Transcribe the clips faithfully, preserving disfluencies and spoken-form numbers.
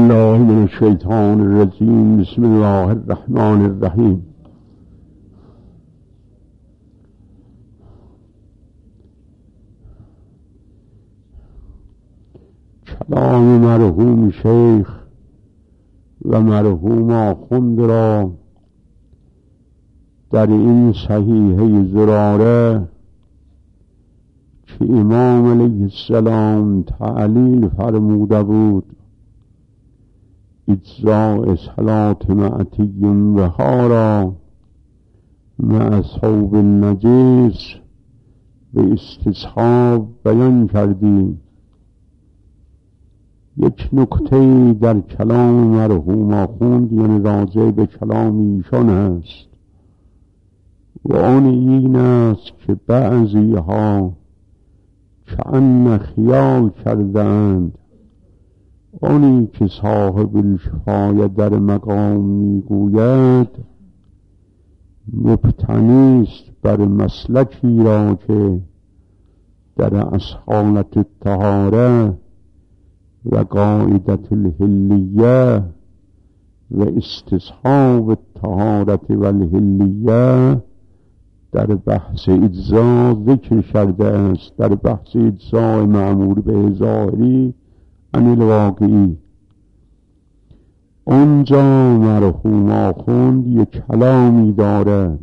بالله من الشیطان الرجیم. بسم الله الرحمن الرحیم. کلام مرحوم شیخ و مرحوم آخوند را در این صحیحه زراره که امام علیه السلام تعلیل فرموده بود، اجزاء صلات معتی بهارا مع ثوب النجس به استصحاب بیان کردیم. یک نکته در کلام مرحوم آخوند یعنی راجع به کلام ایشان است و آن این است که بعضی ها کأن خیال کردند آنی که صاحب الشفای در مقام میگوید مبتنی است بر مسلکی را که در اصالت الطهاره و قاعدت الحلیه و استصحاب الطهارت و الحلیه در بحث اجزا ذکر کرده است، در بحث اجزا معمول به ظاهری عن الواقعی. آنجا مرحوم آخوند یک کلامی دارد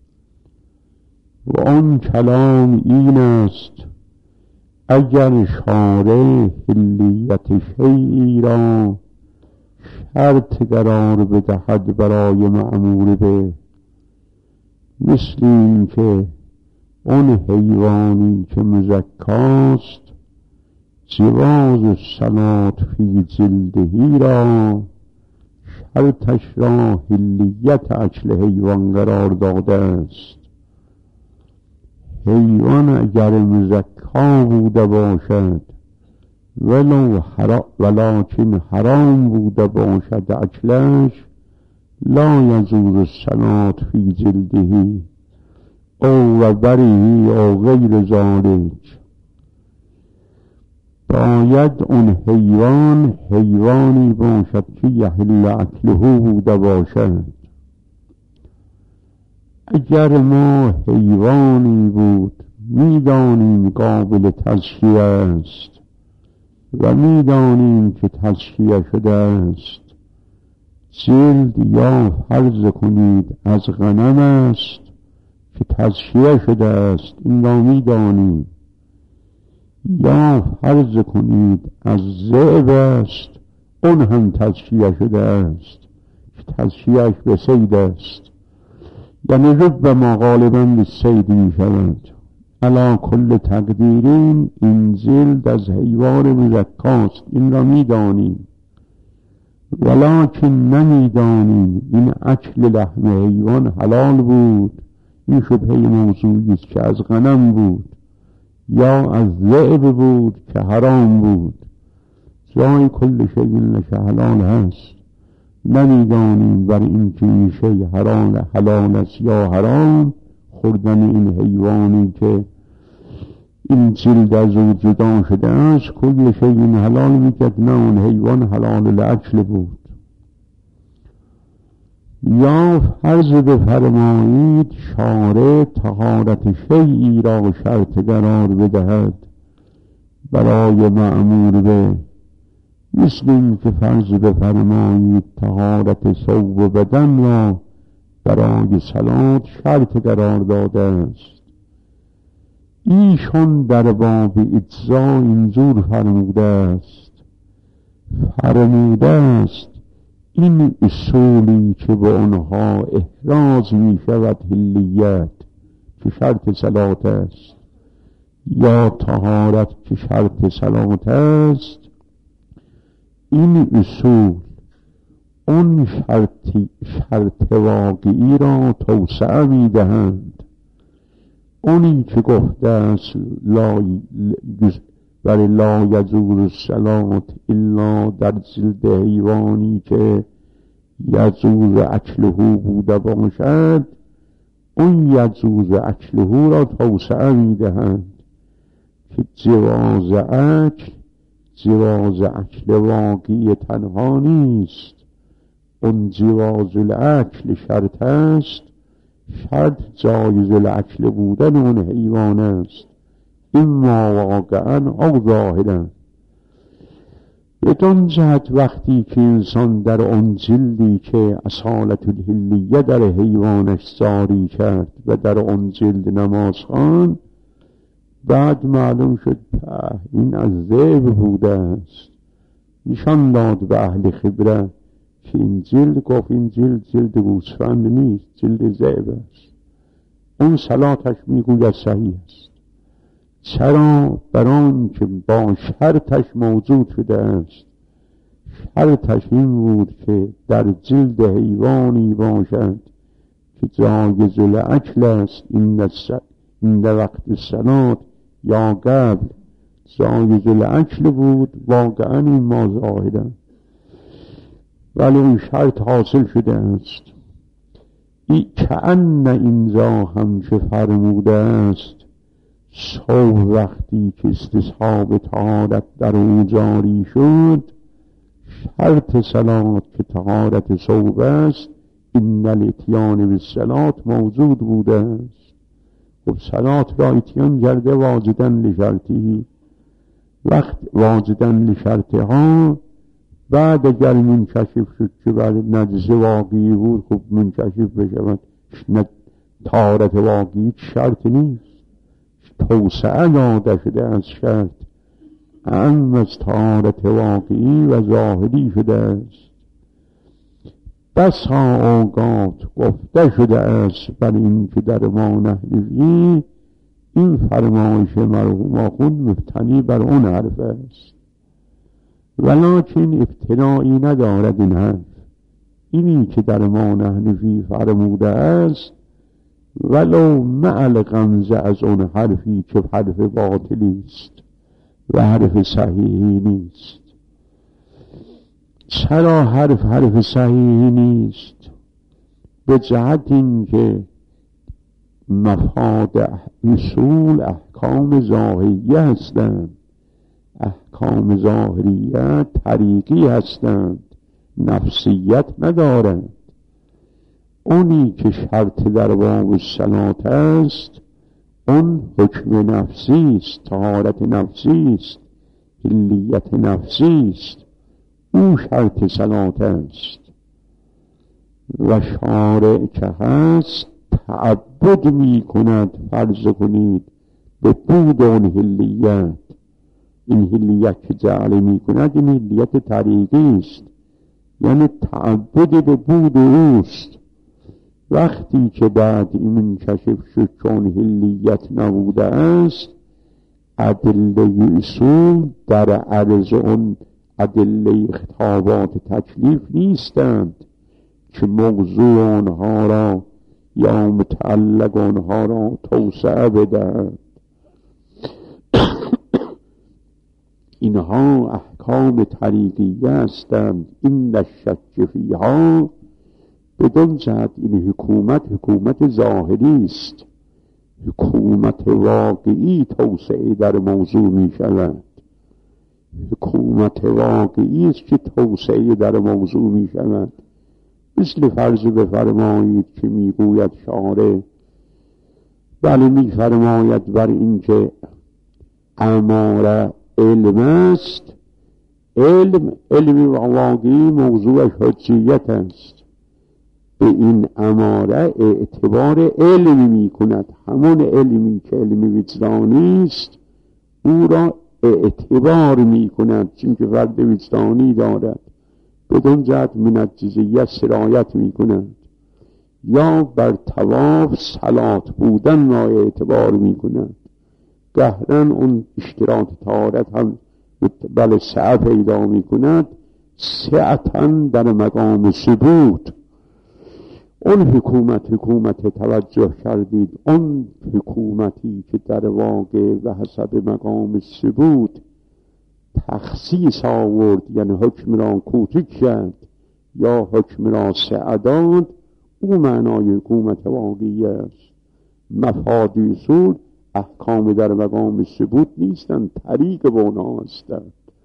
و آن کلام این است: اگر شارع حلیت شیئی را شرط قرار بدهد برای معمول به، مثل این که آن حیوانی که مزکاست جواز الصلاة فی جلدهی را شرطش را حلیت اکل حیوان قرار داده است. حیوان اگر مزکا بوده باشد ولو حرام ولکن حرام بوده باشد اکلش، لا یجوز الصلاة فی جلدهی او و بریهی او غیر ذالک. باید اون حیوان حیوانی باشد که یحل اکله بوده باشد. اگر ما حیوانی بود میدانیم قابل تزکیه است و میدانیم که تزکیه شده است، جلد یا فرض کنید از غنم است که تزکیه شده است، این را میدانیم، یا فرض کنید از ذئب است، اون هم تزکیه شده است که تزکیهش به صید است، یعنی ربما غالبا به صید می شود. علی کل تقدیرین این جلد از حیوان مزکاست، این را میدانیم، ولکن نمیدانیم این اکل لحم حیوان حلال بود. این شبهه موضوعی است که از غنم بود یا از ذئب بود که حرام بود. جای کل شیء لک حلال هست، نمیدانیم بر این که این شیء حلال حلال است یا حرام. خوردن این حیوانی که این جلد از او جدا شده است کل شیء حلال میکرد، نه اون حیوان حلال الاکل بود. یا فرض بفرمایید شارع طهارت شیئی را شرط قرار بدهد برای مأمور به، مثل این که فرض بفرمایید طهارت ثوب و بدن را برای صلات شرط قرار داده است. ایشان در باب اجزا اینجور فرموده است فرموده است این اصولی که به آنها احراز می شود حلیت که شرط صلات است یا طهارت که شرط صلات است، این اصول اون شرط شرط واقعی را توسعه می دهند. اونی که گفته است لا برای لا یجوز الصلاة الا در جلد حیوانی که یجوز اکله بوده باشد، اون یجوز اکله را توسعه می دهند که جواز اکل جواز اکل واقعی تنها نیست، اون جواز الاکل شرط است، شرط جایز الاکل بودن اون حیوان است، اما واقعا او ظاهرا. بدون جهت وقتی که انسان در اون جلدی که اصالت الحلیه در حیوانش جاری کرد و در اون جلد نماز خواند، بعد معلوم شد این از ذئب بوده است، نشان داد به اهل خبره که این جلد، گفت این جلد جلد گوسفند نیست، جلد ذئب است. اون صلاتش میگوید صحیح است. چرا؟ بران که با شرطش موجود شده است. شرطش این بود که در جلد حیوانی باشد که جایز الاکل است، این در وقت صلات یا قبل جایز الاکل بود، واقعا این ما ظاهرا، ولی اون شرط حاصل شده است. ای کأن اینجا هم که فرموده است صبح وقتی که استصحاب طهارت در او جاری شد، شرط صلات که طهارت صبح است، این الاتیان بالصلات موجود بوده است. خب صلات را اتیان کرده واجدن لشرطی، وقت واجدن لشرطها. بعد اگر منکشف شد که بعد نجس واقعی بود، خب منکشف بشود. طهارت واقعی شرط نیست، توسعه داده شده از شرط، اعم از طهارت واقعی و ظاهری شده است. بسا اوقات گفته شده است بر این که در ما نحنفی این فرمایش مرحوم آخوند مبتنی بر اون حرف است، ولکن ابتنایی ندارد این حرف. اینی که در ما نحنفی فرموده است ولو مع الغمزه از اون حرفی که حرف باطلی است و حرف صحیحی نیست. چرا حرف حرف صحیحی نیست؟ به جهت این که مفاد اصول احکام ظاهریه هستند، احکام ظاهریه طریقی هستند، نفسیت ندارند. اونی که شرط در باب الصلات است اون حکم نفسی است، طهارت نفسی است، حلیت نفسی است، اون شرط صلات است. و شارع که هست تعبد می کند، فرض کنید به بود اون حلیت. این حلیت که جعل می کند این حلیت طریقی است، یعنی تعبد به بود اوست. وقتی که بعد این منکشف شد چون حلیت نبوده است، ادله اصول در عرض اون ادله خطابات تکلیف نیستند که موضوع آنها را یا متعلق آنها را توسعه بدهند. اینها احکام طریقیه هستند. این الشک فیها، بدون جهت این حکومت حکومت ظاهری است، حکومت واقعی توسعه در موضوع می شود. حکومت واقعی است که توسعه در موضوع می شود. مثل فرض بفرمایید که می گوید شارع، بله می فرماید بر این که اماره علم است، علم علم واقعی موضوعش حجیت است. به این اماره اعتبار علمی می کند، همون علمی که علم وجدانی است او را اعتبار می کند، چون که فرد وجدانی دارد، بدون جهت منجزیت سرایت می کند. یا بر طواف صلات بودن را اعتبار می کند. گهرن اون اشتراط طهارت هم بله سعه پیدا می کند، سعتا در مقام ثبوت. اون حکومت حکومت توجه کردید، اون حکومتی که در واقع و حسب مقام ثبوت تخصیص آورد، یعنی حکم را کوچک کرد یا حکم را سعداد، او معنای حکومت واقعی است. مفاد اصول احکام در مقام ثبوت نیستند، طریق بونا هستند.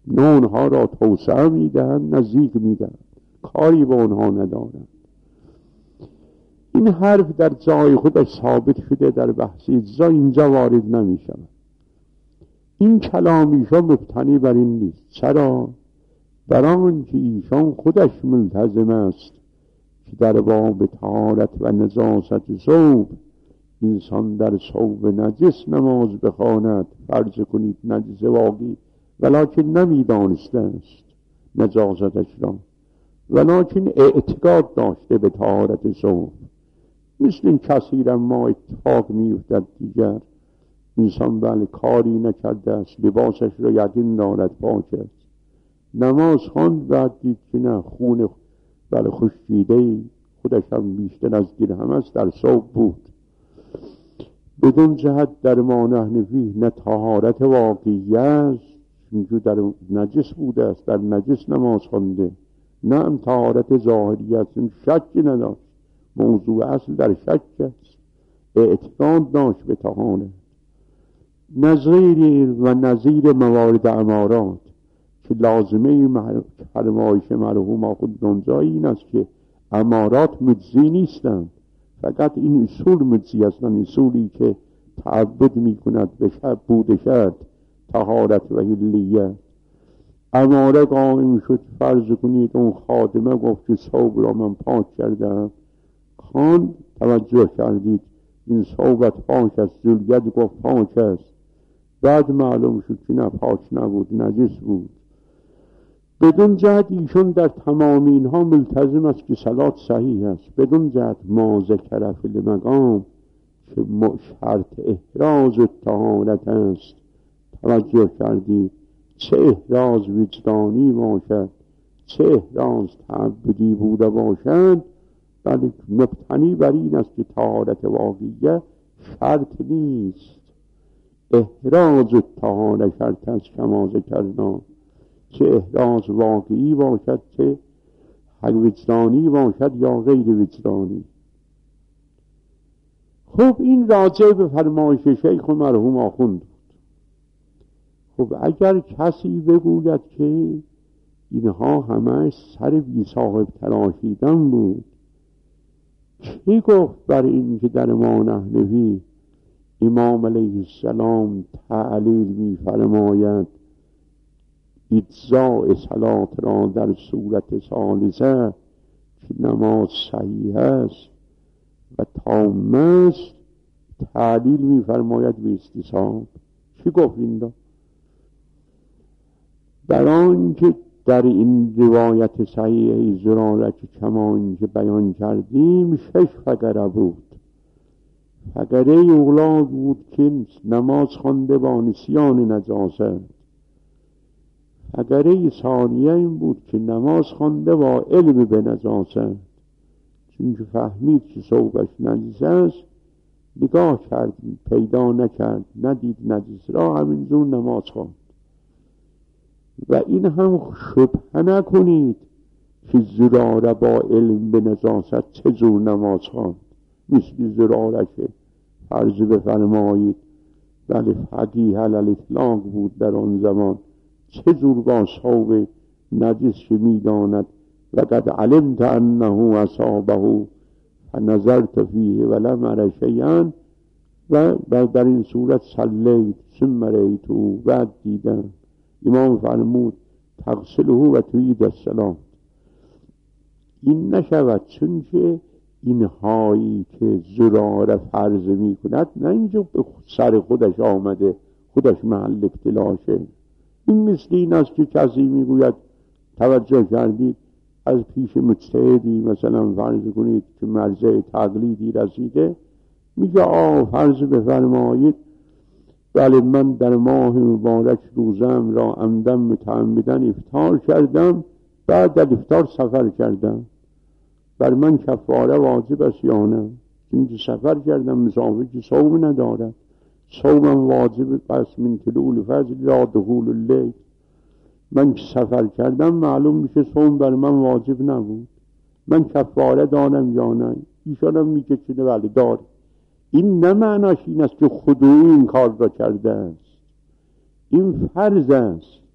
نه اونها را توسعه میدهند نزدیک میدهند، کاری با اونها ندارند. این حرف در جای خودش ثابت شده، در بحث اجزا اینجا وارد نمی شود. این کلام ایشان مبتنی بر این نیست. چرا؟ برای آنکه ایشان خودش ملتزم است که در باب طهارت و نجاست ثوب انسان در ثوب نجس نماز بخواند، فرض کنید نجس واقعی، ولکن نمیدانسته است نجاستش را، ولکن اعتقاد داشته به طهارت ثوب. مثل این کثیرا ما اتفاق میفتد دیگر انسان بله کاری نکرده است، لباسش را یقین دارد پاک است، نماز خواند، بعد دید که نه خون بله خشکیده خودش هم بیشتر از درهم است در ثوب بود. بدون جهت در ما نحن فیه نه طهارت واقعی است، چون در نجس بوده است، در نجس نماز خوانده، نه هم طهارت ظاهری است، این شکی نداشت، موضوع اصل در شک است، اعتقاد داشت به طهارت. نظیر و نظیر موارد امارات که لازمه فرمایش مرحوم آخوند نونزایی این است که امارات مجزی نیستند، فقط این اصول مجزی هستند، اصولی که تعبد می کند به شب بود شد طهارت و حلیت. اماره قائم شد، فرض کنید اون خادمه گفت که ثوب را من پاک کردم، خان توجه کردید این ثوبت پاک است، زلیت گفت پاک است، بعد معلوم شد که نه پاک نبود، نجس بود. بدون جهت ایشون در تمام اینها ملتزم است که صلات صحیح است. بدون جهت ما ذکر فی المقام که شرط احراز و طهارت است، توجه کردید چه احراز وجدانی باشد چه احراز تعبدی بوده باشد، بلکه مبتنی بر این است که طهارت واقعیه شرط نیست، احراز و طهارت شرط است کما ذکرنا، چه احراز واقعی باشد چه حق وجدانی باشد یا غیر وجدانی. خب این راجع به فرمایش شیخ و مرحوم آخوند. خب اگر کسی بگوید که اینها همه سر بی صاحب تراشیدن بود، کی گفت بر این که در ما نحنفی امام علیه السلام تعلیل می فرماید اجزاء صلات را در صورت ثالثه که نماز صحیح است و تام است تعلیل می فرماید به استصحاب؟ چی گفت این دا؟ برای اینکه در این روایت صحیح زراره که کما اینکه بیان کردیم شش فقره بود. فقره اولاد بود که نماز خوانده با نسیان نجاست، فقره ثانیه این بود که نماز خوانده با علم به نجاست، چون که فهمید که ثوبش نجس است، نگاه کرد پیدا نکرد، ندید نجس را، همینجور نماز خواند. و این هم شبهه نکنید که زراره با علم به نجاست چه جور نماز خواند. مثل زراره که فرض بفرمایید ولی فقیه علی الاطلاق بود در آن زمان، چه جور با ثوب نجس که میداند و قد علمت انه اصابه فنظرت فیه ولم ار شیئا، و در این صورت صلیت ثم رأیته، بعد دیدم. امام فرمود تغسله و تعید الصلاة. این نشود، چون که اینهایی که زراره فرض می کند نه اینجا به سر خودش آمده خودش محل ابتلاشه. این مثل این است که کسی میگوید، توجه کردید، از پیش مجتهدی مثلا فرض کنید که مرجع تقلیدی رسیده، میگه آه فرض بفرمایید بله من در ماه مبارک روزم را عمدن متعمدن افطار کردم، بعد در افطار سفر کردم، بر من کفاره واجب است یا نه؟ چون سفر کردم مسافر که صوم ندارد، صومم واجب پس من طلوع الفجر تا دخول اللیل. من که سفر کردم معلوم میشه صوم بر من واجب نبود، من کفاره دارم یا نه؟ ایشان هم میگه که بله داره. این نه معناش این است که خودوی این کار را کرده است، این فرض است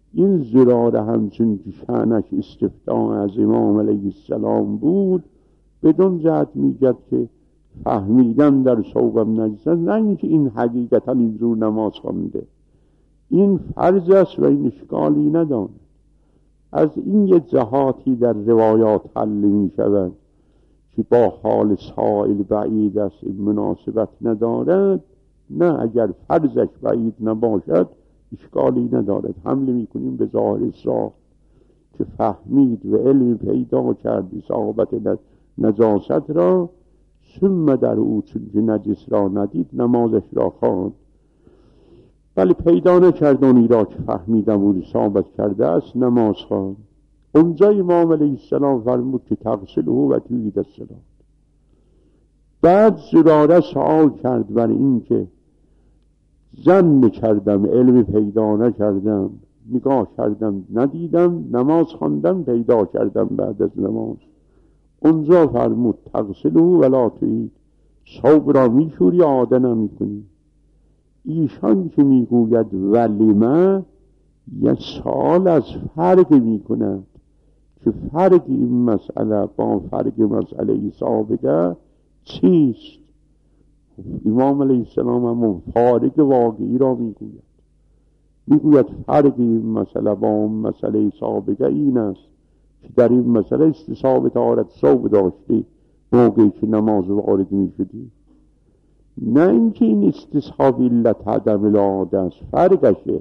این زراره همچون که شأنش استفتاء از امام علیه السلام بود، بدون جهت میگد که فهمیدم در صوبم نجس است، نه اینکه این حقیقتا اینجور نماز خوانده. این فرض است و این اشکالی ندارد. از این یه جهاتی در روایات حل می شود که با حال سائل بعید است، این مناسبت ندارد. نه، اگر فرضش بعید نباشد اشکالی ندارد. حمله می کنیم به ظاهر اسراء که فهمید و علم پیدا کرد اصابت نجاست را، ثم در او چون که نجس را ندید نمازش را خواند. ولی پیدا نکرد اونی را که فهمیدم او اصابت کرده است، نماز خواند. اونجا امام علیه السلام فرمود که تغسله و تعید الصلاة. بعد زراره سوال کرد بر این که ظن کردم، علم پیدا نکردم، نگاه کردم ندیدم، نماز خواندم پیدا کردم بعد از نماز. اونجا فرمود تغسله ولا تعید، ثوب را میشوری عاده نمیکنی. ایشان که میگوید ولیمه یه سوال از فرق میکند که فرق این مسئله با فرق مسئله سابقه چیست. امام علیه السلام هم فارق واقعی را میگوید میگوید فرق این مسئله با اون مسئله سابقه این است که در این مسئله استصحاب طهارت ثوب داشتی موقعی که نماز وارد میشدی، نه اینکه این استصحاب علت عدم العاده است. فرقشه.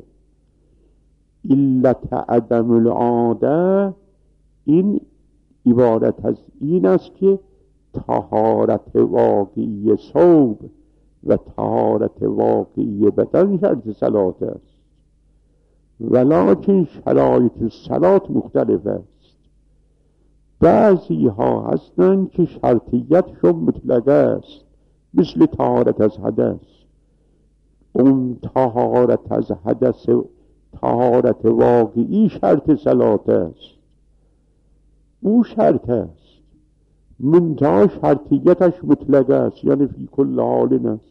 علت عدم العاده این عبارت از این است که طهارت واقعی ثوب و طهارت واقعی بدن شرط صلات است، ولکن شرایط صلات مختلف است. بعضی ها هستند که شرطیتشون مطلقه است، مثل طهارت از حدث. اون طهارت از حدث طهارت واقعی شرط صلات است، او شرط است، منتها شرطیتش مطلقه است، یعنی فی کل حال است.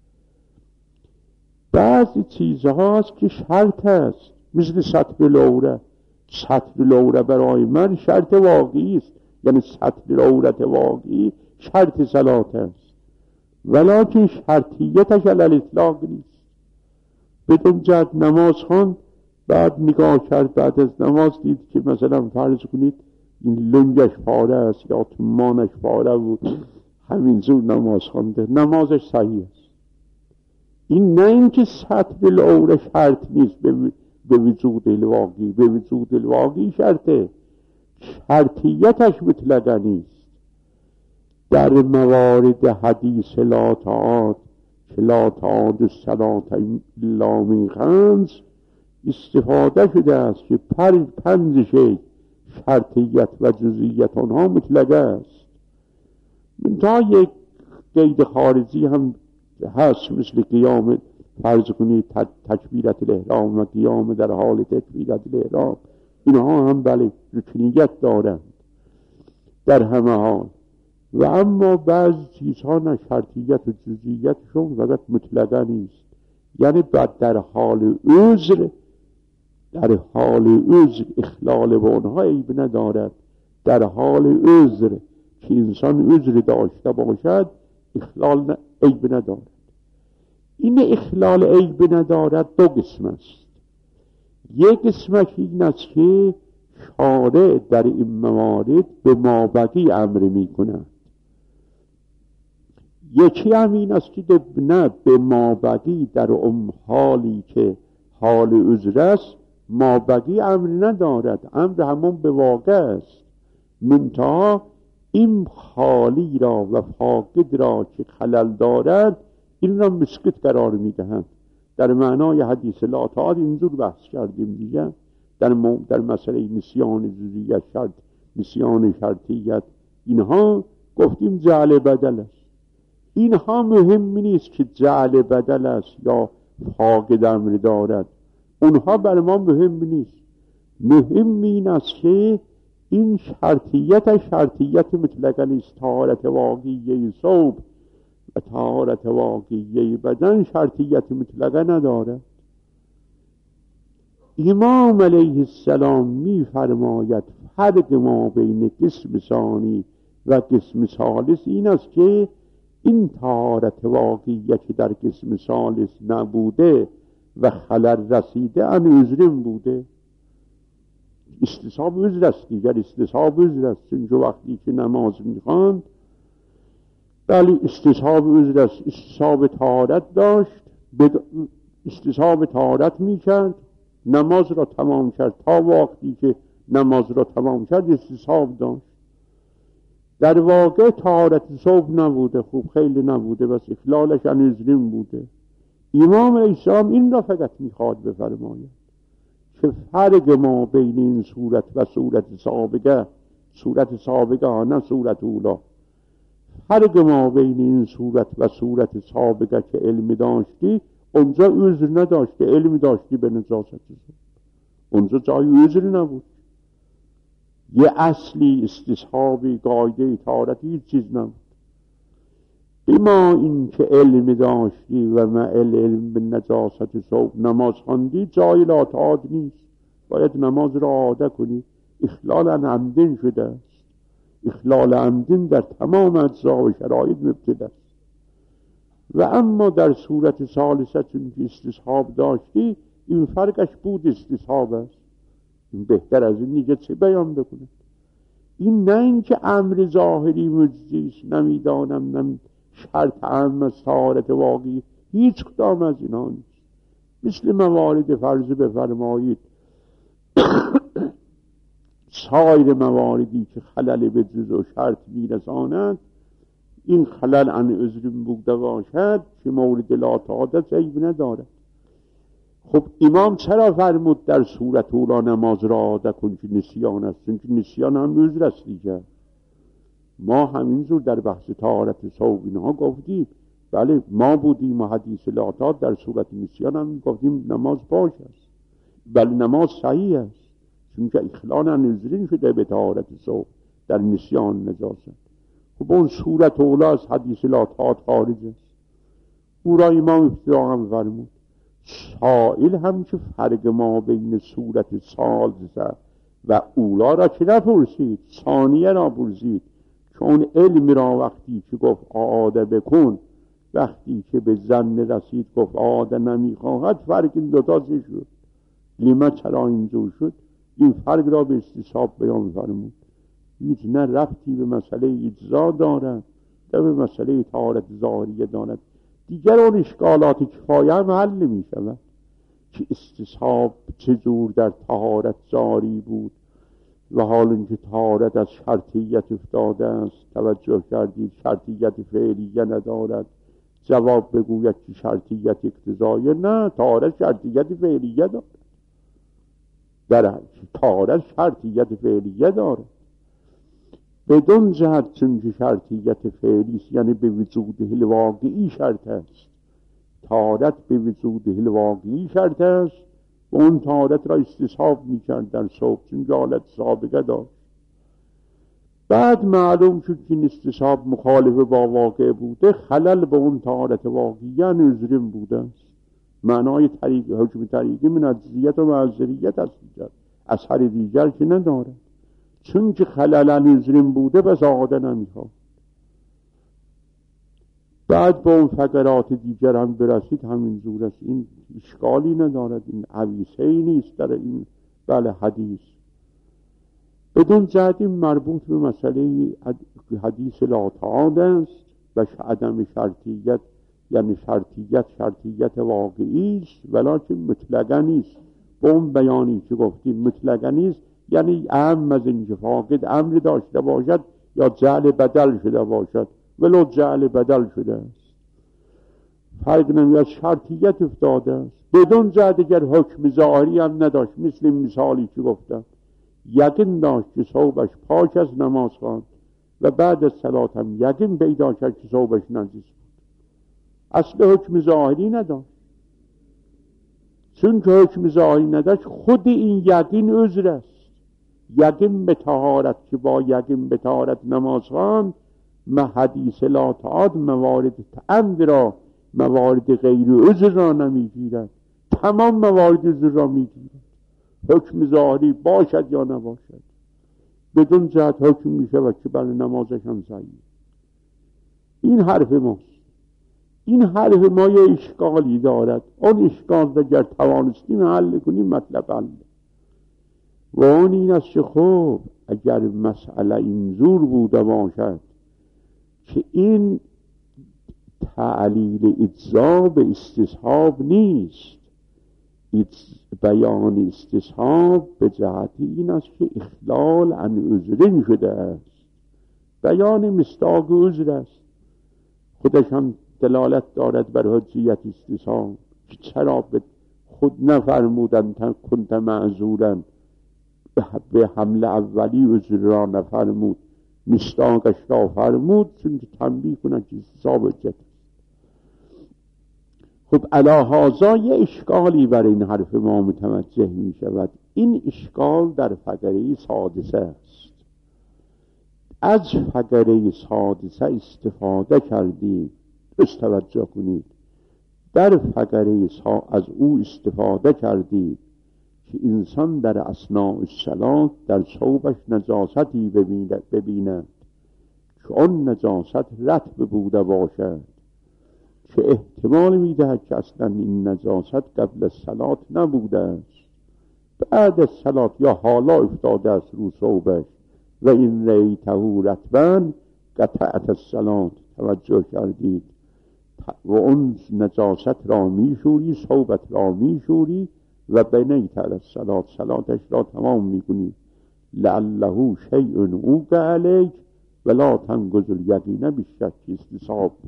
بعضی چیزها هست که شرط است، مثل سطر العوره. سطر العوره برای من شرط واقعی است، یعنی سطر العورت واقعی شرط صلات است، ولکن شرطیتش علی الاطلاق نیست. بدون جهت نماز خوان، بعد نگاه کرد بعد از نماز دید که مثلا فرض کنید این لنگش پاره است یا تومانش پاره بود، همین زور نماز خوانده، نمازش صحیح است. این نه اینکه سطر العوره شرط نیست به وجود الواقعی، به وجود الواقعی شرطه، شرطیتش مطلقه نیست. در موارد حدیث لا تعاد که لا تعاد الصلاة الا من خمس استفاده شده است که پنج شی شرطیت و جزئیت آنها مطلقه است. منتها یک قید خارجی هم هست، مثل قیام، فرض کنید تکبیرت الاحرام و قیام در حال تکبیرت الاحرام، اینها هم بله رکنیت دارند در همه حال. و اما بعض چیزها نه شرطیت و جزئیتشون فقط مطلقه نیست، یعنی بعد در حال عذر در حال عذر اخلال به اونها عیب ندارد. در حال عذر که انسان عذر داشته باشد اخلال عیب ندارد. این اخلال عیب ندارد دو قسم است. یک قسمش این است که شارع در این موارد به مابقی امر می کند. یکی هم این است که نه به مابقی در اون حالی که حال عذر است مابقی امر ندارد، امر همون به واقع است، منتها این خالی را و فاقد را که خلل دارد این را مسکت قرار میدهند. در معنای حدیث لا تعاد اینجور بحث کردیم دیگه، در, در مسئله نسیان جزئیت شرط، نسیان شرطیت، اینها گفتیم جعل بدل است. اینها مهم نیست که جعل بدل است یا فاقد امر دارد، اونها بر ما مهم نیست. مهم این است که این شرطیت شرطیت مطلقه نیست. طهارت واقعی ثوب و طهارت واقعی بدن شرطیت مطلقه ندارد. امام علیه السلام می فرماید فرق ما بین قسم ثانی و قسم ثالث این است که این طهارت واقعیه که در قسم ثالث نبوده و خلل رسیده ان عذرین بوده. استصحاب عذر است دیگر، استصحاب عذر است. چون وقتی که نماز میخواند بلی استصحاب عذر است، استصحاب طهارت داشت، استصحاب طهارت میکرد، نماز را تمام کرد، تا وقتی که نماز را تمام کرد استصحاب داشت. در واقع طهارت صبح نبوده، خوب خیلی نبوده، بس اخلالش ان عذرین بوده. امام علیه السلام این را فقط میخواد بفرماید که فرق ما بین این صورت و صورت سابقه، صورت سابقه ها نه صورت اولا، فرق ما بین این صورت و صورت سابقه که علم داشتی اونجا عذر نداشتی، علم داشتی به نجاست صبح، اونجا جای عذر نبود. یه اصلی استصحابی قاعده طهارتی هیچ چیز نبود. بما این که علم داشتی و ما علم به نجاست صبح نماز خواندی، جای لاتعاد نیست، باید نماز را عاده کنی. اخلال عمدن شده است، اخلال عمدن در تمام اجزا و شرایط مبتدا است. و اما در صورت ثالثه چون که استصحاب داشتی این فرقش بود، استصحاب است. این بهتر از این نیجه چه بیان بکنه؟ این نه این که امر ظاهری مجزیست، نمیدانم نمی شرط عام از طهارت واقعی، هیچ کدام از اینها نیست. مثل موارد فرض بفرمایید سایر مواردی که خلل به جز و شرط میرساند، این خلل عن عذرین بوده باشد که مورد لا تعادت عیب ندارد. خب امام چرا فرمود در صورت اولا نماز را عاده کن که نسیان است؟ چون که نسیان هم عذر است دیگر. ما همینجور در بحث طهارت صبح اینها گفتیم، بله ما بودیم و حدیث لاتات در صورت نسیان هم گفتیم نماز باش است، بله نماز صحیح است، چون که اخلال عن عذرین شده به طهارت صبح در نسیان نجاست. خب اون صورت اولا از حدیث لاتات خارج است. او را امام ابتدا هم فرمود. سائل هم که فرق ما بین صورت ثالثه و اولا را که نپرسید، ثانیه را پرسید، چون علم را وقتی که گفت عاده بکن، وقتی که به ظن رسید گفت عاده نمیخواهد، فرق این دوتا چه شد؟ لما چرا اینجور شد؟ این فرق را به استصحاب بیان فرمود. هیچ نه ربطی به مسئله اجزا دارد نه به مسئله طهارت ظاهریه دارد. دیگر اون اشکالات کفایه هم حل می شود که استصحاب چجور در طهارت جاری بود و حال اینکه طهارت از شرطیت افتاده است توجه کردید شرطیت فعلیه ندارد، جواب بگوید که شرطیت اقتضایه، نه، طهارت شرطیت فعلیه دارد، در طهارت شرطیت فعلیه دارد بدون جهت، چون که شرطیت فعلی است، یعنی به وجود الواقعی شرط است. طهارت به وجود الواقعی شرط است و اون طهارت را استصحاب میکرد در صبح، چون حالت سابقه داشت. بعد معلوم شد که این استصحاب مخالف با واقع بوده، خلل به اون طهارت واقعی عذرین بوده است. معنای طریق حکم طریقی من عجزیت و معذریت است دیگر، اثر دیگر که ندارد، چون که خلل عذرین بوده بس عاده نمیخواد. بعد با اون فقرات دیگر هم برسید همین زور است. این اشکالی ندارد، این عویسه ای نیست در این بله حدیث. بدون جهت این مربوط به مسئله حدیث لا تعاد است و عدم شرطیت، یعنی شرطیت شرطیت واقعی است ولکن مطلقه نیست. با اون بیانی که گفتیم مطلقه نیست، یعنی اهم از اینکه فاقد امر داشته باشد یا جعل بدل شده باشد، ولو جعل بدل شده است، فرق نمیاد، شرطیت افتاده است. بدون جهت اگر حکم ظاهری هم نداشت، مثل مثالی که گفتم، یقین داشت که ثوبش پاک از نماز خواند و بعد از صلات هم یقین پیدا کرد که ثوبش نجس بود، اصل حکم ظاهری نداشت. چون که حکم ظاهری نداشت، خود این یقین عذر است. یقین به طهارت که با یقین به طهارت نماز خواند، ما حدیث لا تعاد موارد تعمد را، موارد غیر عذر را نمیگیرد، تمام موارد عذر را میگیرد. حکم ظاهری باشد یا نباشد، بدون جهت حکم می شود که بله نمازش هم صحیح. این حرف ماست. این حرف ما یه اشکالی دارد. اون اشکال اگر توانستیم حل کنیم مطلب حل. و اون این است که خب اگر مسئله اینجور بوده باشد که این تعلیل اجزا به استصحاب نیست، بیان استصحاب به جهت این است که اخلال عن عذرین شده است، بیان مصداق عذر است. خودش هم دلالت دارد بر حجیت استصحاب که چرا به خود نفرمودن کنت معذورا، به حمل اولی عذر را نفرمود، مصداقش را فرمود، چون که تنبیه کنند که استصحاب حجت است. خب علی هذا یه اشکالی بر این حرف ما متوجه می شود. این اشکال در فقره سادسه است. از فقره سادسه استفاده کردیم. بس توجه کنید، در فقره سا از او استفاده کردیم که انسان در اثناء الصلاة در ثوبش نجاستی ببیند, ببیند که آن نجاست رطب بوده باشد، که احتمال میدهد که اصلا این نجاست قبل از صلات نبوده است، بعد از صلات یا حالا افتاده است رو ثوبش و این ریته رطبا قطعت الصلات. توجه کردید؟ و اون نجاست را میشوری، ثوبت را میشوری و بنیت علی الصلات، صلاتش را تمام میکنی. لعله شیء اوقع علیک ولا تنقض الیقین بالشک. استصحاب بود.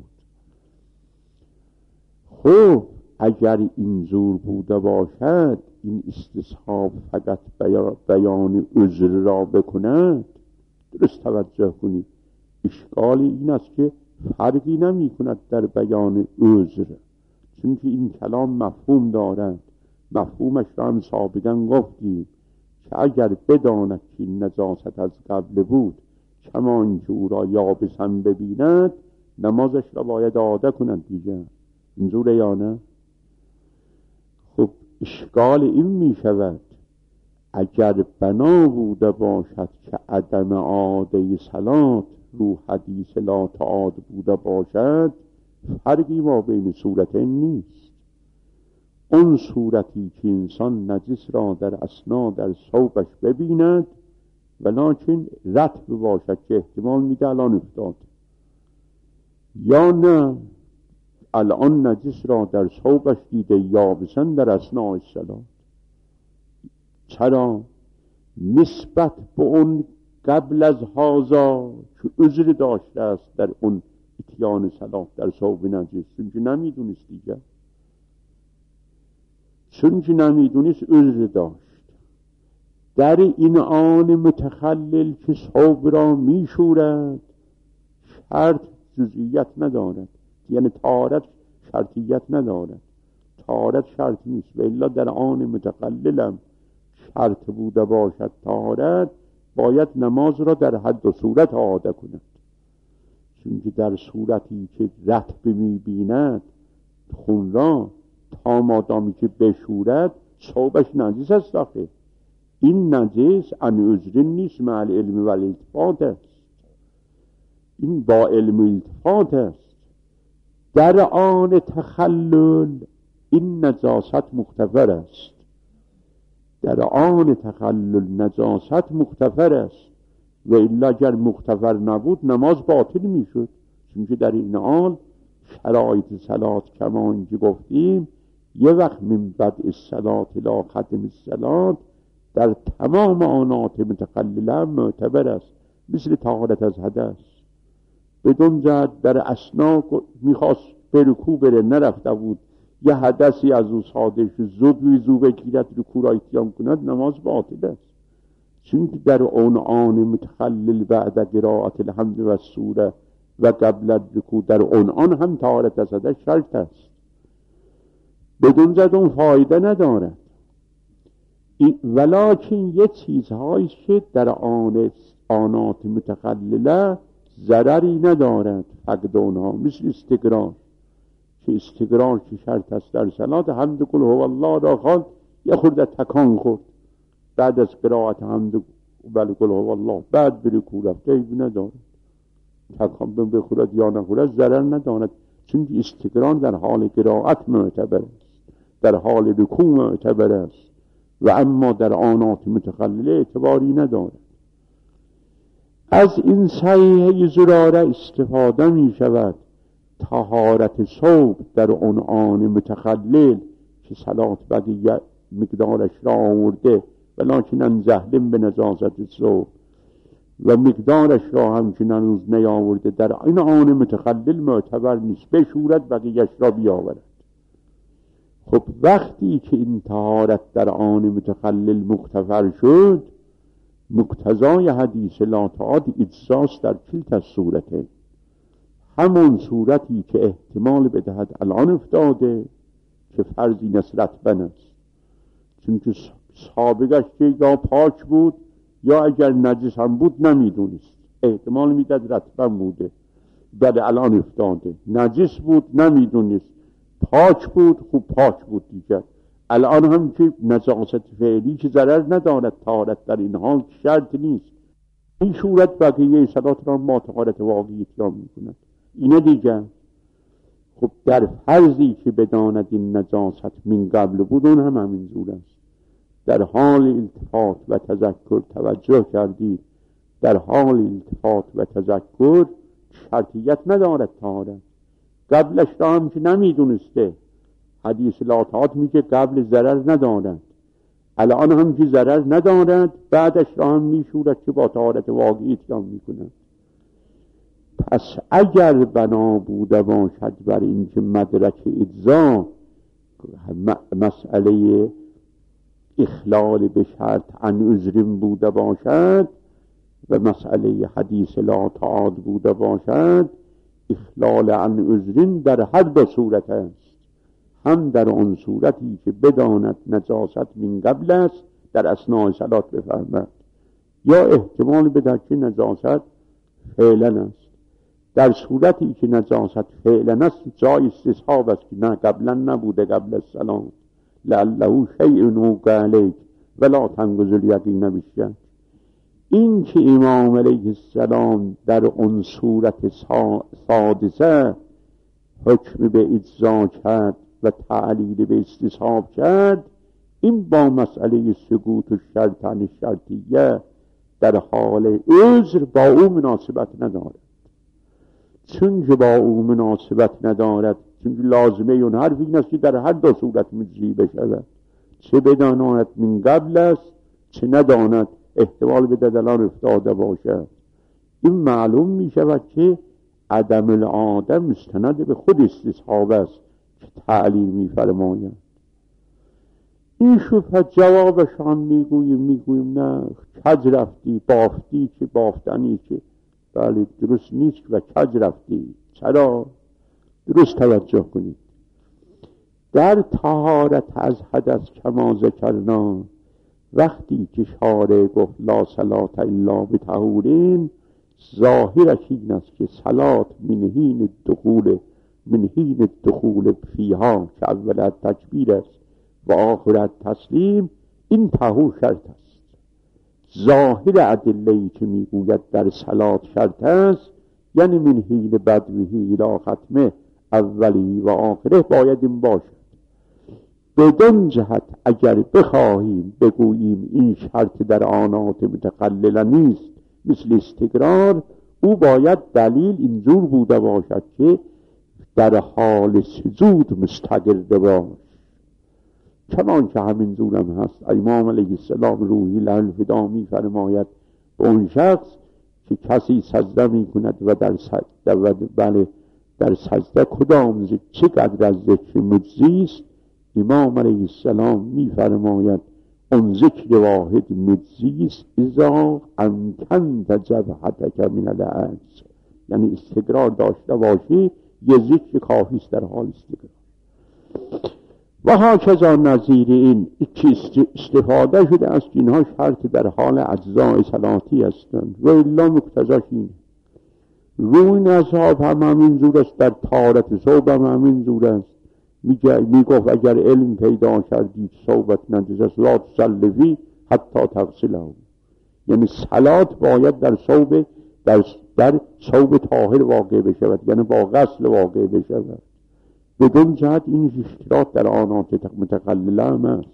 خب اگر اینجور بوده باشد این استصحاب فقط بیان عذر را بکند، درست توجه کنید، اشکال این است که فرقی نمی کند در بیان عذر، چون که این کلام مفهوم دارد. مفهومش را هم سابقا گفتیم که اگر بداند که این نجاست از قبل بود، کما اینکه او را یابس هم ببیند، نمازش را باید عاده کند دیگه. اینجوره یا نه؟ خب اشکال این می شود اگر بنا بوده باشد که عدم عاده صلات رو حدیث لا تعاد بوده باشد، فرقی ما بین صورتین نیست. اون صورتی که انسان نجس را در اثنا در ثوبش ببیند ولکن رطب باشد که احتمال میده الان افتاد، یا نه الان نجس را در ثوبش دیده یابسن در اثناء الصلاة. چرا؟ نسبت به اون قبل از هازا که عذر داشته است در اون اتیان صلاة در ثوب نجس، چون که نمیدونست دیگه، چون که نمیدونست عذر داشت. در این آن متخلل که ثوب را میشورد شرط جزئیت ندارد، یعنی طهارت شرطیت ندارد، طهارت شرط نیست. و الا در آن متقللم شرط بوده باشد طهارت، باید نماز را در حد و صورت عاده کند، چون که در صورتی که رطب میبیند خون را، تا مادامی که بشورد ثوبش نجس است. آخه این نجس عن عذر نیست، مع العلم و الالتفات است، این با علم و التفات است. در آن تخلل این نجاست مختفر است، در آن تخلل نجاست مختفر است. و الا اگر مختفر نبود نماز باطل میشد، چون که در این آن شرایط صلات کما اینکه گفتیم یه وقت من بدء الصلاة الی ختم الصلاة در تمام آنات متقلله معتبر است، مثل طهارت از حدث. بدون جهت در اثنا میخواست به رکوع بره نرفته بود، یه حدثی از او صادر شد، زود ویزو بگیرد رکوع را اتیان کند، نماز باطل است، چون که در اون آن متخلل بعد قرائت الحمد و سوره و قبل رکوع در اون آن هم طهارت از حدث شرط است. بدون جهت اون فایده ندارد. ولکن یه چیزهایی که در آن آنات متخلله ضرری ندارد فقد اونها، مثل استقرار، که استقرار که شرط است در صلات، حمد کل هو الله را خواند یه خورده تکان خورد، بعد از قرائت حمد بله قل هو الله بعد بری کورفته ایبی ندارد، تکان بخورد یا نخورد ضرر ندارد، چون استقرار در حال قرائت معتبر است، در حال رکوع معتبر است و اما در آنات متخلله اعتباری ندارد. از این صحیحه زراره استفاده می شود. طهارت صوب در عنوان متخلل که صلات بقیه مقدارش را آورده ولکن انزهلم به نجاست صوب و مقدارش را همچنان روز نیاورده، در این آن متخلل معتبر نیست، به صورت بقیهش را بیاورد. خب وقتی که این طهارت در آن متخلل مختفر شد، مقتضای حدیث لا تعاد اجزاست در کلتا صورته، همون صورتی که احتمال بدهد الان افتاده که فرضی نصرت بن است، چون که سابقش که یا پاک بود یا اگر نجس هم بود نمیدونست، احتمال میداد رطبن بوده، بعد الان افتاده نجس بود نمیدونست، پاک بود خوب پاک بود دیگر، الان هم که نجاست فعلی که ضرر ندارد، طهارت در این حال شرط نیست، این صورت بقیه صلات را ما طهارت واقعی اتیام میکند. اینه دیگر. خب در فرضی که بداند این نجاست من قبل بود اون هم همین زور است، در حال التفات و تذکر توجه کردید، در حال التفات و تذکر شرطیت ندارد طهارت، قبلش را هم که نمیدونسته، حدیث لا تعاد میگه قبل ضرر ندارد، الان هم که ضرر ندارد، بعدش را هم میشورد که با طهارت واقعی اتیام میکند. پس اگر بنا بوده باشد بر این که مدرک اجزا مسئله اخلال به شرط عن عذرین بوده باشد و مسئله حدیث لا تعاد بوده باشد، اخلال عن عذرین در هر دو صورت است، هم در آن صورتی که بداند نجاست من قبل است در اثناء صلات بفهمد، یا احتمال بدهد که نجاست فعلا است، در صورتی که نجاست فعلا است جای استصحاب است که نه قبلا نبوده قبل السلام، لعله شیء نوق علیک ولا تنقض الیقین بالشک. این که امام علیه السلام در اون صورت سادسه حکم به اجزا کرد و تعلیل به استصحاب کرد، این با مسئله سقوط و شرط عن شرطیه در حال عذر با او مناسبت ندارد، چون که با او مناسبت ندارد، چون که لازمه اون حرف این است که در هر دو صورت مجزی بشود، چه بداند من قبل است چه نداند، احتمال به دلان افتاده باشد. این معلوم می شود که عدم العاده مستند به خود استصحاب است که تعلیل می فرماید. این شبهه جوابش هم می گوییم می گوییم نه کج رفتی، بافتی که بافتنی که بله درست نیست و کج رفتی. چرا؟ درست توجه کنید. در طهارت از حدث کما ذکرنا، وقتی که شارع گفت لا صلات الا بطهورین، ظاهرش این است که صلات من حین دخول من حین دخول فیها که اول تکبیر است و آخر تسلیم، این طهور شرط است. ظاهر ادله‌ای که میگوید در صلات شرط است یعنی من حین بدوهی الی ختمه اولی و آخره باید این باشد. بدون جهت اگر بخواهیم بگوییم این شرط در آنات متقلله نیست مثل استقرار، او باید دلیل اینجور بوده باشد که در حال سجود مستقر باش، چنان که همین جورم هست. امام علیه السلام روحی له الفدا می فرماید به اون شخص که کسی سجده می کند و در سجده و بله در سجده کدام ذکر چه قدر از ذکر مجزی است، امام علیه السلام می فرماید اون ذکر واحد مجزی است اذا امکنت جبهتک من العجز، یعنی استقرار داشته باشی یه ذکر کافی است در حال استقرار. و هاکذا نظیر این که استفاده شده است که اینها شرط در حال اجزاء صلاتی هستند و الا مقتضاش اینه. روی اصحاب هم همین زور است، در طهارت ثوب هم همین زور است. می گفت اگر علم پیدا کردی ثوبت نجس است لا تصلی فیه حتی تغسله. یعنی صلات باید در ثوب در در ثوب طاهر واقع بشود، یعنی با غسل واقع بشود. بدون جهت این اشتراط در آنات متقلله هم است.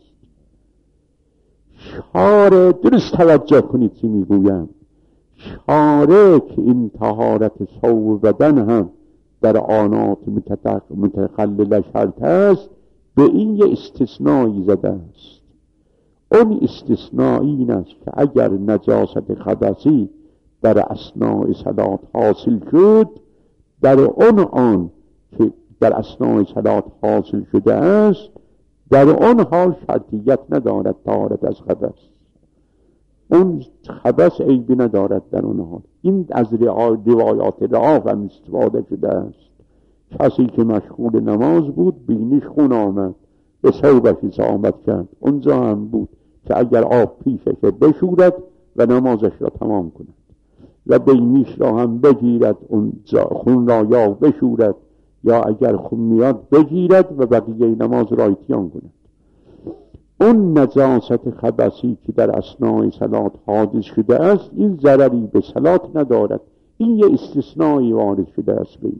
شارع، درست توجه کنید چی میگویم، شارع که این طهارت ثوب بدن هم در آنات متقلله شرط است، به این یه استثنایی زده است. اون استثنایی این است که اگر نجاست خبثی در اثناء صلات حاصل شد، در اون آن که در اثناء صلات حاصل شده است، در اون حال شرطیت ندارد طهارت از خبث. اون خبث عیبی ندارد در اون حال. این از روایات رعاف هم استفاده شده است. کسی که مشغول نماز بود بینیش خون آمد، به ثوبش اصابت کرد، اونجا هم بود که اگر آب پیشش بشورد و نمازش را تمام کند و بینیش را هم بگیرد، اون خون را یا بشورد یا اگر خون میاد بگیرد و بقیه نماز را اتیان کند. اون نجاست خبثی که در اثناء صلات حادث شده است، این ضرری به صلات ندارد. این یه استثنایی وارد شده است. به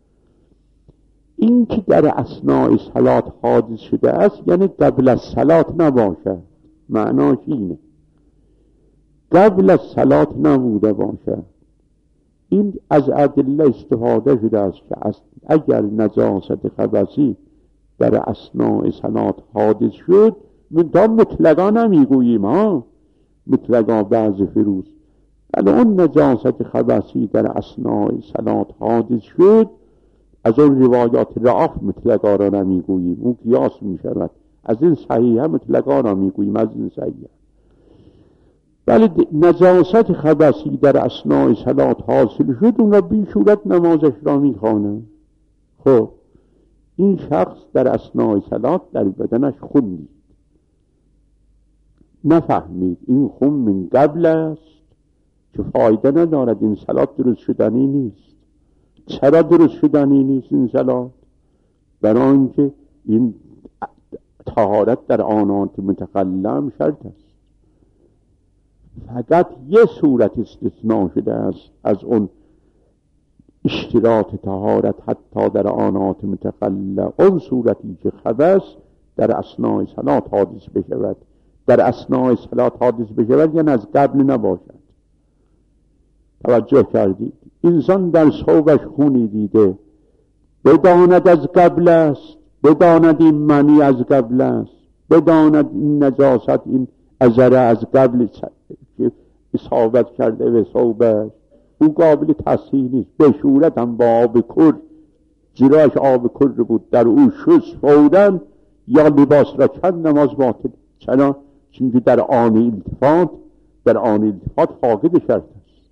این که در اثناء صلات حادث شده است یعنی قبل از صلات نباشد. معناش اینه، قبل از صلات نبوده باشد. این از ادله استفاده شده است که اگر نجاست خبثی در اثناء صلات حادث شد، منتها مطلقا نمیگوییم ها، مطلقا بعض فروز، ولی اون نجاست خبثی در اثناء صلات حادث شد، از اون روایات رعاف مطلقا را نمیگوییم، اون قیاس میشود. از این صحیحه مطلقا را میگوییم، از این صحیحه. ولی نجاست خبثی در اثناء صلات حاصل شد، اون را بی صورت نمازش را میخوانه. خب این شخص در اثناء صلات در بدنش خون دید، نفهمید این خون من قبل است که فایده ندارد، این صلات درست شدنی نیست. چرا درست شدنی نیست این صلات؟ برای اینکه این طهارت در آنات متقلله هم شرط است. فقط یه صورت استثناء شده است از اون اشتراط طهارت حتی در آنات متقلله، اون صورتی که خبث در اثناء صلات حادث بشود. در اثناء صلات حادث بشود یعنی از قبل نباشد. توجه کردید؟ انسان در ثوبش خونی دیده، بداند از قبل است، بداند این منی از قبل است، بداند این نجاست، این عذره از قبل که اصابت کرده به ثوبش، او قابل تصحیح نیست. به صورت هم با آب کر، زیراش آب کر بود، در او شست فوراً یا لباس را کند، نماز باطل. چرا؟ چون در آن التفات در آن التفات فاقد شرط است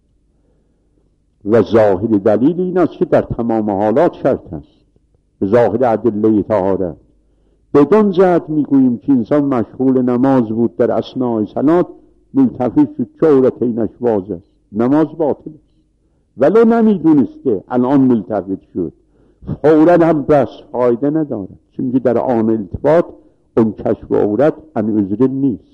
و ظاهر دلیل این است که در تمام حالات شرط است به ظاهر ادله طهارت. بدون جهت میگوییم که انسان مشغول نماز بود در اثناء صلات، ملتفت شد چورتینش باز است، نماز باطل است. ولو نمیدونسته الان ملتفت شد، فوراً هم بس فایده ندارد، چون در آن التفات اون کشف عورت ان عذر نیست،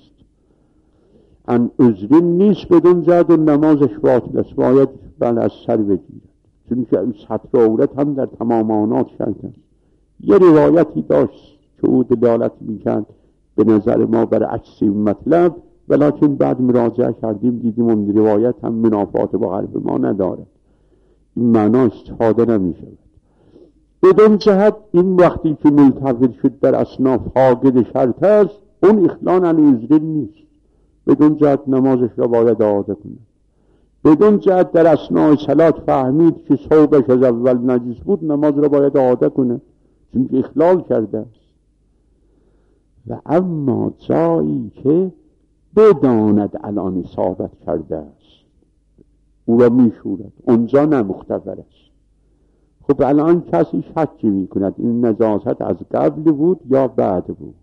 ان عذر نیست. بدون جهت و نمازش باطل است، باید بل از سر بگیرد، چون که ستر عورت هم در تمام آنات شرط است. یه روایتی داشت که او دلالت میکرد به نظر ما بر عکس این مطلب، ولیکن بعد مراجعه کردیم دیدیم اون روایت هم منافات با حرف ما ندارد، این معنا استفاده نمیشود. بدون جهت این وقتی که ملتفت شد در اثناء فاقد شرط است، اون اخلان عن عذر نیست. بدون جهت نمازش را باید اعاده کنه. بدون جهت در اثناء صلات فهمید که ثوبش از اول نجس بود، نماز را باید اعاده کنه، چون که اخلال کرده است. و اما جایی که بداند الان اصابت کرده است، او را میشورد، اونجا نه مختبر است. خب الان کسی شکی میکند این نجاست از قبل بود یا بعد بود.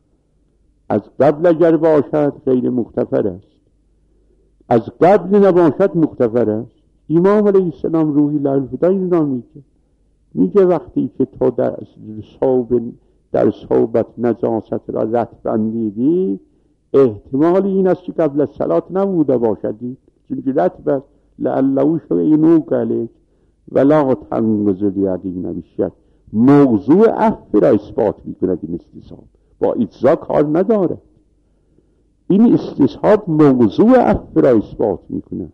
از قبل اگر باشد غیر مختبر است، از قبل نباشد مختبر است. امام علیه السلام روحی الله الفدای این را میگه، میگه وقتی که تو در ثوب در ثوبت نجاست را رطباً دیدی، احتمال این است که قبل از صلات نبوده باشدید، چون رتب لعله شیء علیک ولا تنقض الیقین بالشک. موضوع عفو را اثبات میکند این استصحاب، با اجزا کار نداره. این استصحاب موضوع عفو را اثبات میکند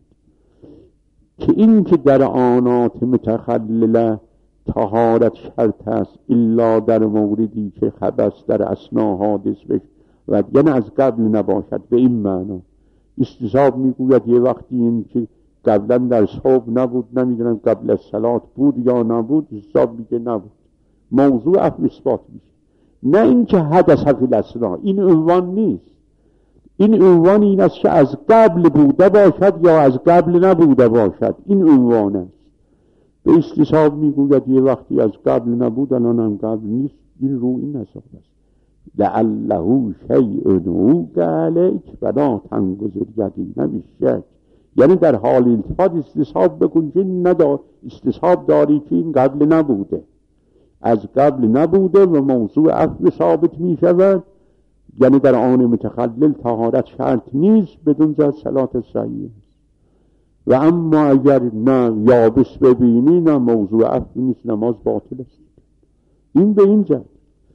که این که در آنات متخلله طهارت شرط است الا در موردی که خبث در اثنا حادث بشه و یعنی از قبل نباشد. به این معنا استصحاب میگوید یه وقتی این که قبلا در صحب نبود، نمیدونم قبل از صلات بود یا نبود، استصحاب میگه نبود، موضوع عفو اثبات میشه. نه اینکه حدث فی الاثنا، این عنوان نیست. این عنوان این است که از قبل بوده باشد یا از قبل نبوده باشد، این عنوان است. به استصحاب میگوید یه وقتی از قبل نبود الان هم قبل نیست، این رو این حساب است. لعله شیء نوک علیک ولا تنقض الیقین بالشک. یعنی در حال التفات استصحاب بکن که ندار، استصحاب داری که این قبل نبوده، از قبل نبوده و موضوع عفو ثابت می شود. یعنی در آن متخلل طهارت شرط نیست، بدون جهت صلات صحیح است. و اما اگر نه یابس ببینی نه موضوع عفو نیست، نماز باطل است. این به این جهت،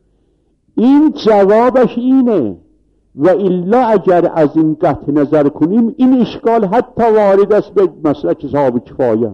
این جوابش اینه. و الا اگر از این قطع نظر کنیم این اشکال حتی وارد است به مسلک صاحب کفایه،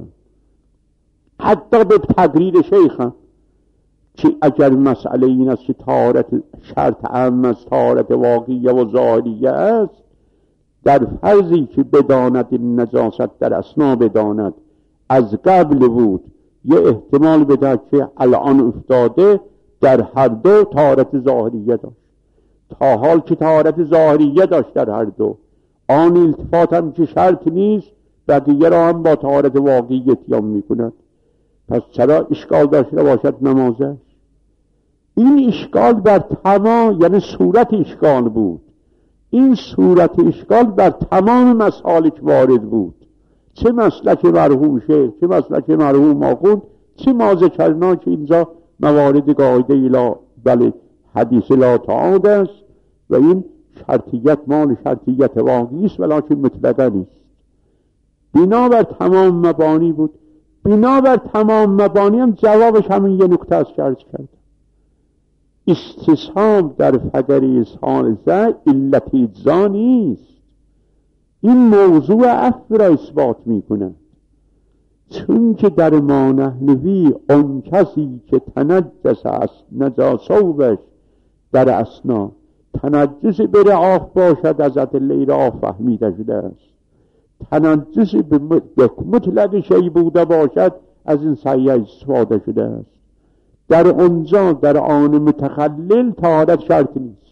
حتی به تقریر شیخ هم، که اگر مسئله این است که طهارت شرط عام از طهارت واقعیه و ظاهریه است، در فرضی که بداند این نجاست در اثنا بداند از قبل بود، یه احتمال بده که الان افتاده، در هر دو طهارت ظاهریه داشت. تا حال که طهارت ظاهریه داشت در هر دو، آن التفات هم که شرط نیست، بقیه را هم با طهارت واقعی اتیام میکند. پس چرا اشکال داشته باشد نمازش؟ این اشکال بر تمام، یعنی صورت اشکال بود، این صورت اشکال بر تمام مسالک وارد بود، چه مسلک مرحوم شه، چه مسلک مرحوم آخوند، چه ما ذکرنا که اینجا موارد قاعده الا بله حدیث لا تعاد است و این شرطیت مال شرطیت واقعی است ولکن مطلقه نیست. بنابر تمام مبانی بود. بنابر تمام مبانی هم جوابش همین یه نکته از کرد کرد استصحاب در فقره ثالثه علت اجزا نیست، این موضوع عفو را اثبات میکنه. چون که در ما نحنوی اون کسی که تنجس است نجاسوبش در اثنا تنجس به رعاف باشد، از ادله رعاف فهمیده شده است. تنجس به مطلق شی بوده باشد، از این صحیح استفاده شده است. در اونجا در آن متخلل طهارت شرط نیست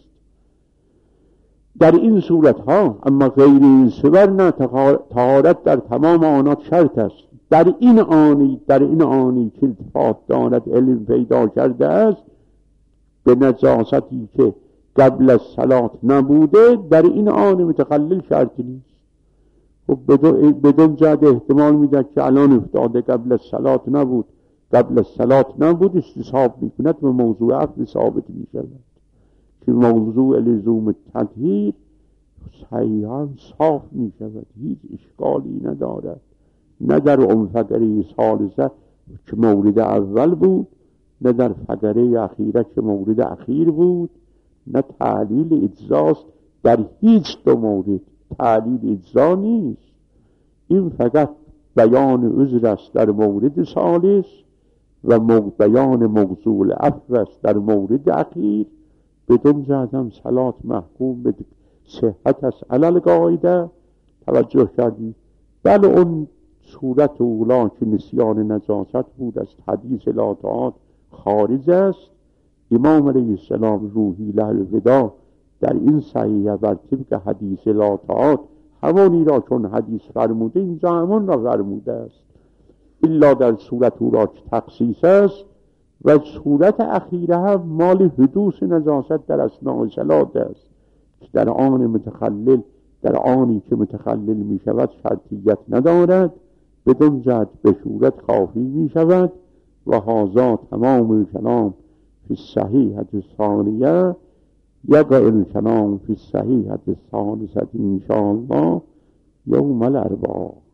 در این صورت ها، اما غیر این صور نه، طهارت در تمام آنات شرط است. در این آنی در این آنی که التفات داند علم پیدا کرده است به نجاستی که قبل از صلات نبوده، در این آن متخلل شرط نیست. خب بدون جهت احتمال میده که الان افتاده قبل از صلات نبود، قبل از صلات نبود، استصحاب میکند و موضوع عفو ثابت میشود که موضوع لزوم تطهیر صحیحا صاف میشود، هیچ اشکالی ندارد. نه در اون فقره ثالثه که مورد اول بود، نه در فقره اخیره که مورد اخیر بود، نه تعلیل اجزاست در هیچ دو مورد. تعلیل اجزا نیست، این فقط بیان عذر است در مورد ثالث و بیان موضوع عفو است در مورد اخیر. بدون جهت هم صلات محکوم به صحت است علل قاعده. توجه کردید؟ بله اون صورت اولا که نسیان نجاست بود از حدیث لا تعاد خارج است. امام علیه السلام روحی له الوداع در این صحیحه بر طبق حدیث لا تعاد همانی را چون حدیث فرموده اینجا همان را فرموده است، الا در صورت او را که تخصیص است و صورت اخیره هم مال حدوث نجاست در اثناء صلات است که در آن متخلل در آنی که متخلل می شود شرطیت ندارد، بدون جهت به صورت کافی می شود. و هذا تمام کلام فی الصحیحة الثانیه یقع الکلام فی الصحیحة الثالثة ان شاء الله یوم الاربعاء.